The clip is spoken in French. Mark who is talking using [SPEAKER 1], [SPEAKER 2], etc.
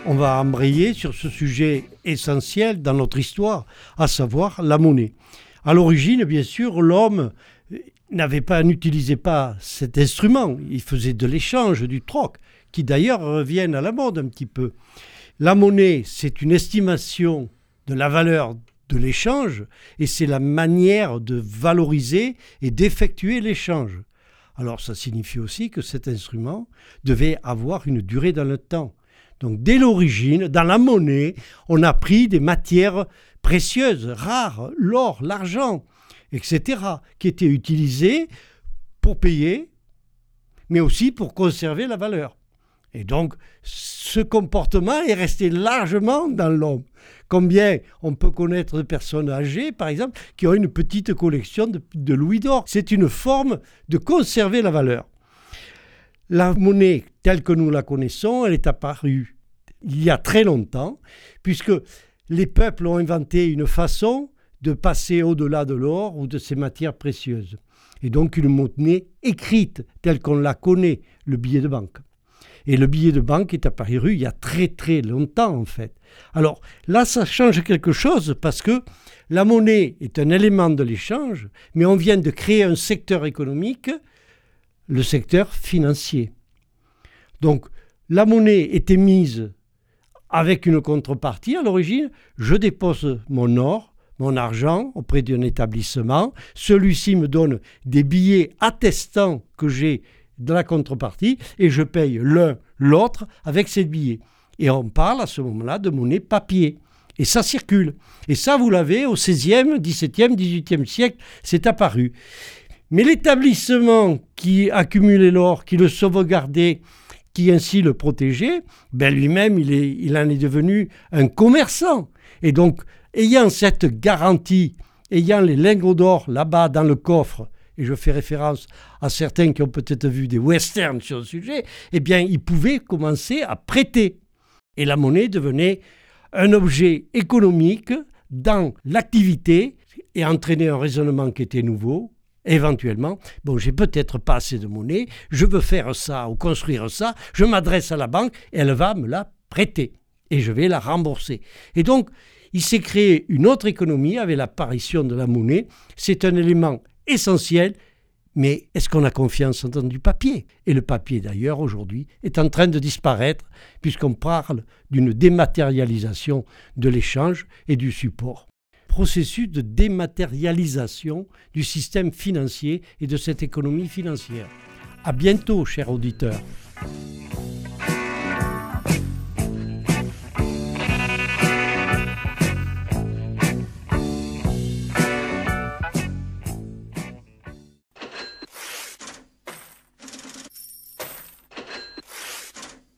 [SPEAKER 1] On va embrayer sur ce sujet essentiel dans notre histoire, à savoir la monnaie. À l'origine, bien sûr, l'homme n'utilisait pas cet instrument. Il faisait de l'échange, du troc, qui d'ailleurs reviennent à la mode un petit peu. La monnaie, c'est une estimation de la valeur de l'échange et c'est la manière de valoriser et d'effectuer l'échange. Alors ça signifie aussi que cet instrument devait avoir une durée dans le temps. Donc dès l'origine, dans la monnaie, on a pris des matières précieuses, rares, l'or, l'argent, etc., qui étaient utilisées pour payer, mais aussi pour conserver la valeur. Et donc, ce comportement est resté largement dans l'homme. Combien on peut connaître de personnes âgées, par exemple, qui ont une petite collection de louis d'or. C'est une forme de conserver la valeur. La monnaie, telle que nous la connaissons, elle est apparue il y a très longtemps, puisque les peuples ont inventé une façon de passer au-delà de l'or ou de ces matières précieuses. Et donc une monnaie écrite, telle qu'on la connaît, le billet de banque. Et le billet de banque est apparu il y a très très longtemps en fait. Alors là, ça change quelque chose parce que la monnaie est un élément de l'échange, mais on vient de créer un secteur économique, le secteur financier. Donc la monnaie était mise avec une contrepartie. À l'origine, je dépose mon or, mon argent auprès d'un établissement. Celui-ci me donne des billets attestant que j'ai de la contrepartie et je paye l'un, l'autre avec ces billets. Et on parle à ce moment-là de monnaie papier. Et ça circule. Et ça, vous l'avez au XVIe, XVIIe, XVIIIe siècle, c'est apparu. Mais l'établissement qui accumulait l'or, qui le sauvegardait, qui ainsi le protégeait, lui-même, il en est devenu un commerçant. Et donc, ayant cette garantie, ayant les lingots d'or là-bas dans le coffre, et je fais référence à certains qui ont peut-être vu des westerns sur le sujet, eh bien, ils pouvaient commencer à prêter. Et la monnaie devenait un objet économique dans l'activité et entraînait un raisonnement qui était nouveau. Éventuellement, j'ai peut-être pas assez de monnaie, je veux faire ça ou construire ça, je m'adresse à la banque, elle va me la prêter et je vais la rembourser. Et donc, il s'est créé une autre économie avec l'apparition de la monnaie. C'est un élément essentiel, mais est-ce qu'on a confiance dans du papier ? Et le papier, d'ailleurs, aujourd'hui, est en train de disparaître puisqu'on parle d'une dématérialisation de l'échange et du support. Processus de dématérialisation du système financier et de cette économie financière. À bientôt, chers auditeurs.